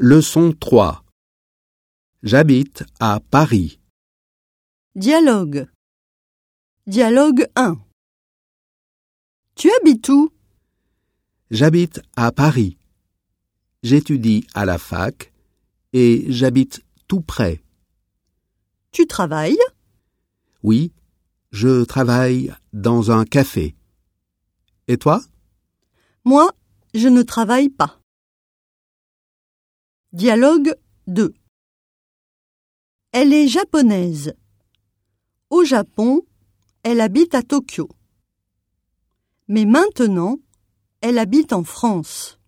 Leçon 3. J'habite à Paris. Dialogue. Dialogue 1. Tu habites où? J'habite à Paris. J'étudie à la fac et j'habite tout près. Tu travailles? Oui, je travaille dans un café. Et toi? Moi, je ne travaille pas. Dialogue 2. Elle est japonaise. Au Japon, elle habite à Tokyo. Mais maintenant, elle habite en France.